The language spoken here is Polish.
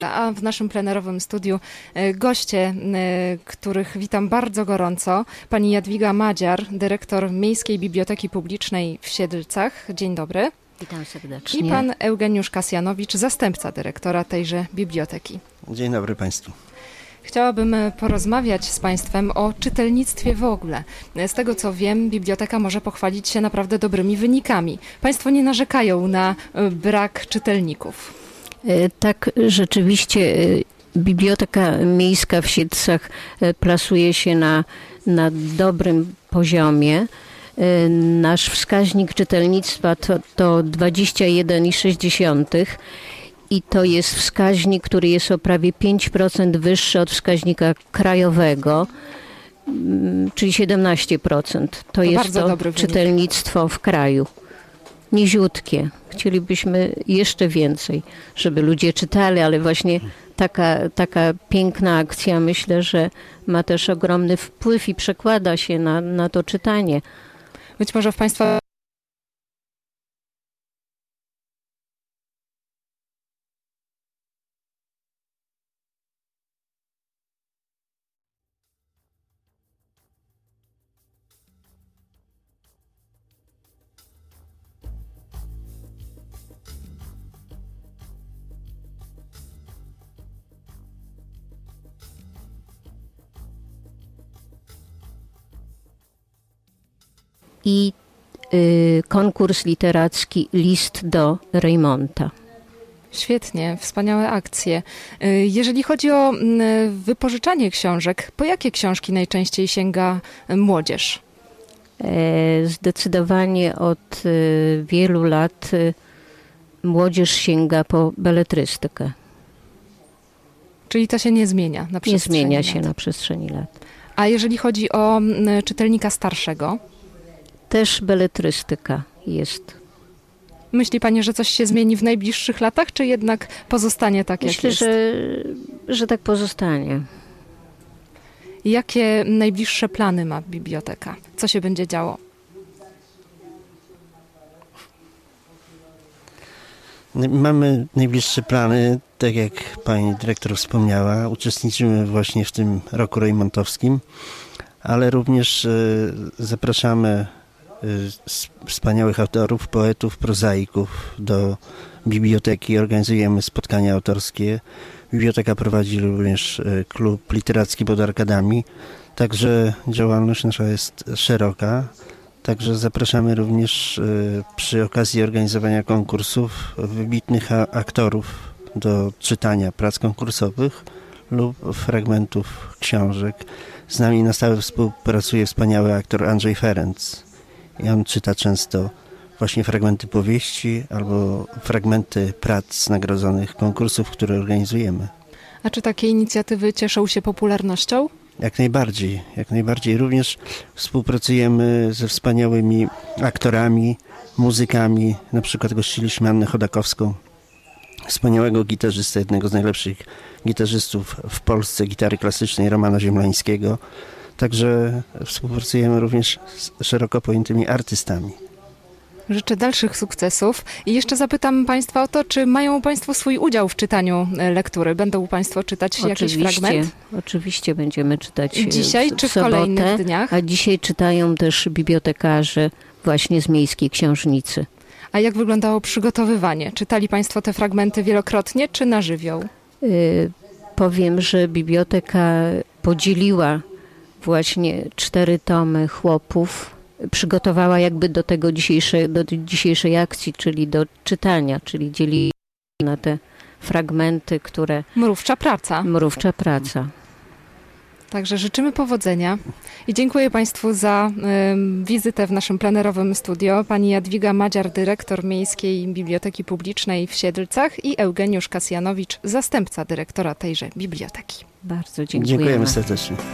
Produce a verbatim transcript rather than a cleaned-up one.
A w naszym plenerowym studiu goście, których witam bardzo gorąco. Pani Jadwiga Madziar, dyrektor Miejskiej Biblioteki Publicznej w Siedlcach. Dzień dobry. Witam serdecznie. I pan Eugeniusz Kasjanowicz, zastępca dyrektora tejże biblioteki. Dzień dobry Państwu. Chciałabym porozmawiać z Państwem o czytelnictwie w ogóle. Z tego co wiem, biblioteka może pochwalić się naprawdę dobrymi wynikami. Państwo nie narzekają na brak czytelników. Tak, rzeczywiście Biblioteka Miejska w Siedlcach plasuje się na, na dobrym poziomie. Nasz wskaźnik czytelnictwa to, to dwadzieścia jeden przecinek sześć i to jest wskaźnik, który jest o prawie pięć procent wyższy od wskaźnika krajowego, czyli siedemnaście procent. To, to jest to czytelnictwo w kraju. Niziutkie. Chcielibyśmy jeszcze więcej, żeby ludzie czytali, ale właśnie taka, taka piękna akcja, myślę, że ma też ogromny wpływ i przekłada się na, na to czytanie. Być może w Państwa i y, konkurs literacki List do Reymonta. Świetnie, wspaniałe akcje. Jeżeli chodzi o wypożyczanie książek, po jakie książki najczęściej sięga młodzież? Zdecydowanie od wielu lat młodzież sięga po beletrystykę. Czyli to się nie zmienia na przestrzeni Nie zmienia lat. się na przestrzeni lat. A jeżeli chodzi o czytelnika starszego? Też beletrystyka jest. Myśli Pani, że coś się zmieni w najbliższych latach, czy jednak pozostanie tak, Myślę, jak jest? Myślę, że, że tak pozostanie. Jakie najbliższe plany ma biblioteka? Co się będzie działo? Mamy najbliższe plany, tak jak pani dyrektor wspomniała. Uczestniczymy właśnie w tym roku rejmontowskim, ale również zapraszamy wspaniałych autorów, poetów, prozaików do biblioteki. Organizujemy spotkania autorskie. Biblioteka prowadzi również klub literacki pod arkadami. Także działalność nasza jest szeroka. Także zapraszamy również przy okazji organizowania konkursów wybitnych aktorów do czytania prac konkursowych lub fragmentów książek. Z nami na stałe współpracuje wspaniały aktor Andrzej Ferenc. I on czyta często właśnie fragmenty powieści albo fragmenty prac nagrodzonych konkursów, które organizujemy. A czy takie inicjatywy cieszą się popularnością? Jak najbardziej, jak najbardziej. Również współpracujemy ze wspaniałymi aktorami, muzykami. Na przykład gościliśmy Annę Chodakowską, wspaniałego gitarzystę, jednego z najlepszych gitarzystów w Polsce gitary klasycznej, Romana Ziemlańskiego. Także współpracujemy również z szeroko pojętymi artystami. Życzę dalszych sukcesów i jeszcze zapytam Państwa o to, czy mają Państwo swój udział w czytaniu lektury? Będą Państwo czytać oczywiście, jakiś fragment? Oczywiście będziemy czytać dzisiaj w, czy w, w sobotę, kolejnych dniach? A dzisiaj czytają też bibliotekarze właśnie z Miejskiej Książnicy. A jak wyglądało przygotowywanie? Czytali Państwo te fragmenty wielokrotnie czy na żywioł? Yy, powiem, że biblioteka podzieliła właśnie cztery tomy chłopów, przygotowała jakby do tego dzisiejszej, do dzisiejszej akcji, czyli do czytania, czyli dzieli na te fragmenty, które... Mrówcza praca. Mrówcza praca. Także życzymy powodzenia i dziękuję Państwu za y, wizytę w naszym plenerowym studio. Pani Jadwiga Madziar, dyrektor Miejskiej Biblioteki Publicznej w Siedlcach i Eugeniusz Kasjanowicz, zastępca dyrektora tejże biblioteki. Bardzo dziękujemy. Dziękujemy serdecznie.